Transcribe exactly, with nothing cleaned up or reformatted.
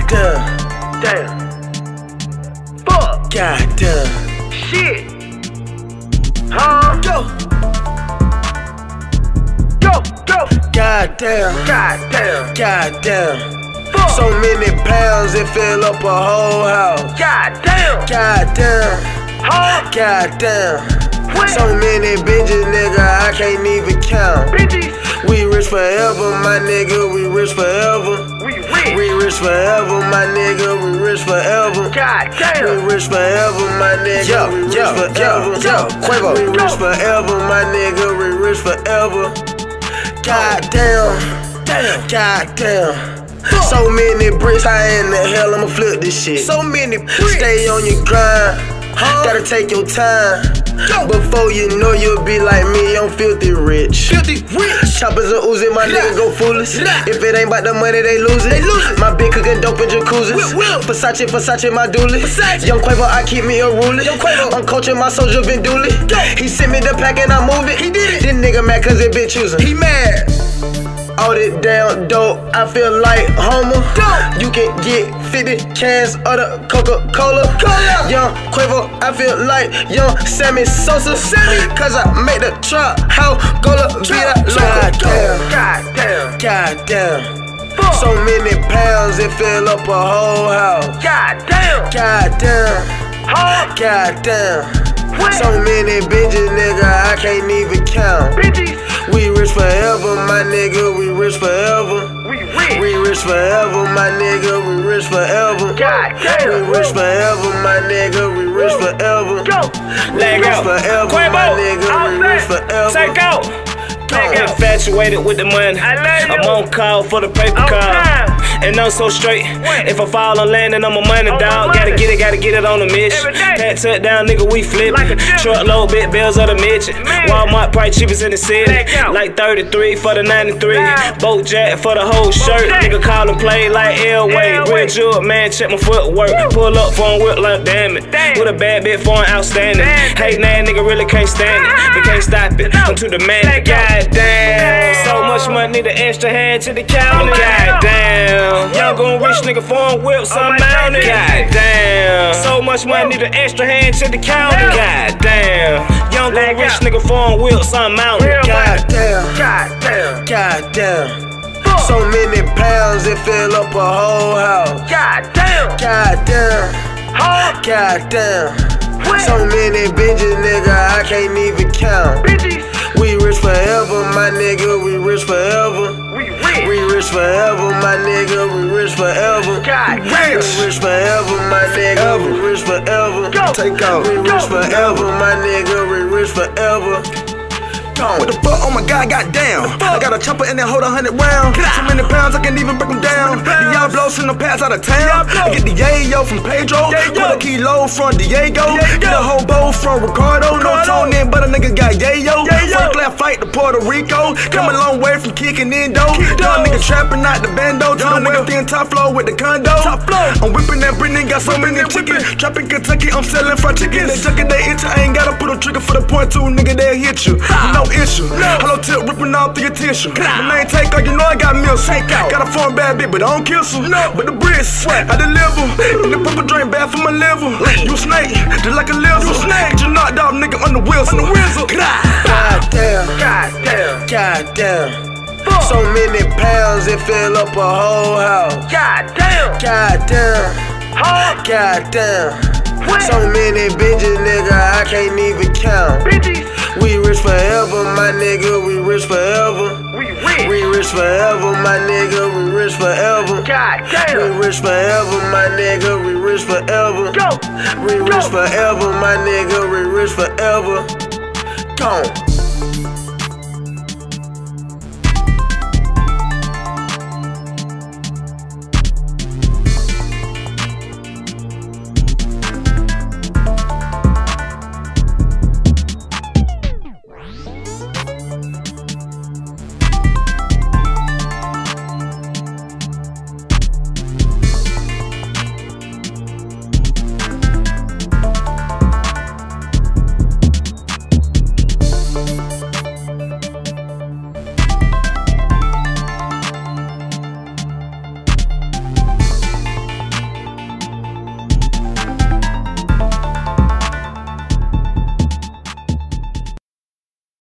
damn. Damn. Fuck. God damn. Shit. Huh? Go. Go. Go. God damn. God damn. God damn. Fuck. So many pounds, it fill up a whole house. God damn. God damn. Huh? God damn. What? So many bitches, nigga, I can't even count. Bitches. We rich forever, my nigga, we rich forever. We rich. We rich forever, my nigga, we rich forever. God We damn. rich forever, my nigga, Yo, we rich yo, forever. yo, yo, Quavo. We rich forever, my nigga, we rich forever. God damn, Damn. God damn. So many bricks, how in the hell I'ma flip this shit? So many bricks. Stay on your grind, Huh? gotta take your time. Yo. Before you know you'll be like me, I'm filthy rich. Filthy rich. Choppers and Uzi, my niggas go foolish. Nah. If it ain't about the money, they lose it. They lose it. My bitch cooking dope in jacuzzis. Will, will. Versace, Versace, my dually. Versace. Young Quavo, I keep me a ruler. Young Quavo. I'm coaching my soldier Vin Dooley. Yo. He sent me the pack and I move it. He did it. This nigga mad cause it bitch choosing. He mad. All it down dope, I feel like Homer. Dope. You can get fifty cans of the Coca-Cola. Cola. Young Quavo, I feel like young Sammy Sosa. Sammy. Cause I make the trap house go to be that Trap. God damn, God damn. God damn. Fuck. So many pounds, it fill up a whole house. God damn. God damn, Huh? God damn. What? So many bitches, nigga, I can't even count. Bitches. We rich forever, my nigga, we rich forever. We rich. We rich forever, my nigga, we rich forever. God damn. We rich forever, my nigga, we rich forever. Go. We Leg rich out. forever, Quavo. my nigga, we Outside. rich forever. Take out. Leg out. Infatuated with the money. I love I'm you. on call for the paper On call. time. And I'm so straight. What? If I fall on land, then I'm a money On my dog. money. Gotta get it, gotta get it on the mission. Every day. Pat tuck down, nigga, we flip. Like a gym. Truckload, big bills of the midget. Man. Walmart price cheapest in the city. Leg out. Like thirty-three for the ninety-three. Down. Boat jack for the whole shirt. jack. Nigga call and play like Elway. Elway. Real jewel, man, check my footwork. Pull up for him, whip like damn it. Damn. With a bad bit for an outstanding. Damn. Hey, nah, nigga really can't stand it. We can't stop it. I'm too demanding. Leg out. Goddamn. So much money, the extra hand to the counter. Oh, man. Goddamn. Young gon' rich nigga foreign whips, Oh, I'm my mounted. God. Goddamn. So much money, the extra hand to the counter. Goddamn. Young gon' Leg rich out. nigga foreign whips, I'm mounted. Real God damn, God damn. God damn. Fuck. So many pounds, it fill up a whole house. God damn. God damn, Huh? God damn. What? So many bitches, nigga, I can't even count. Bitches. We rich forever, my nigga, we rich forever. We rich. We rich forever, my nigga, we rich forever. God We damn. rich forever, my nigga, we rich forever. Go. Take out. We Go. rich forever, my nigga, we rich forever. What the fuck? Oh my god, goddamn. I got a chopper in there, hold a hundred rounds. So many pounds, I can't even break them down. Diablo send them pass out of town. I get the yayo from Pedro. Put a kilo from Diego. Get a hobo from Ricardo. No Tony, but a nigga got yayo. First class flight to Puerto Rico. Come a long way from kicking in dough. Young nigga trapping out the bando. To the wealthy and top floor with the condo. I'm whipping that Brittany, got so many chickens. Trapping Kentucky, I'm selling fried chicken. They chucking they itch, I ain't gotta put a trigger for the point two, nigga, they'll hit you. No issue. Hello tip ripping off through your tissue. My name take out, you know I got meals. Got a foreign bad bitch, but I don't kiss her. But the bricks, I deliver. And the purple drink bad for my liver. You snake, just like a lizard. Get you knocked off, nigga, on the whistle. God damn, God damn. God damn. Fuck. So many pounds, it fill up a whole house. God damn. God damn, Huh? God damn. What? So many bitches, nigga, I can't even count. Bitches. We rich forever, my nigga, we rich forever. We rich. We rich forever, my nigga, we rich forever. God We damn. rich forever, my nigga, we rich forever. Go. We Go. rich forever, my nigga, we rich forever. Gone.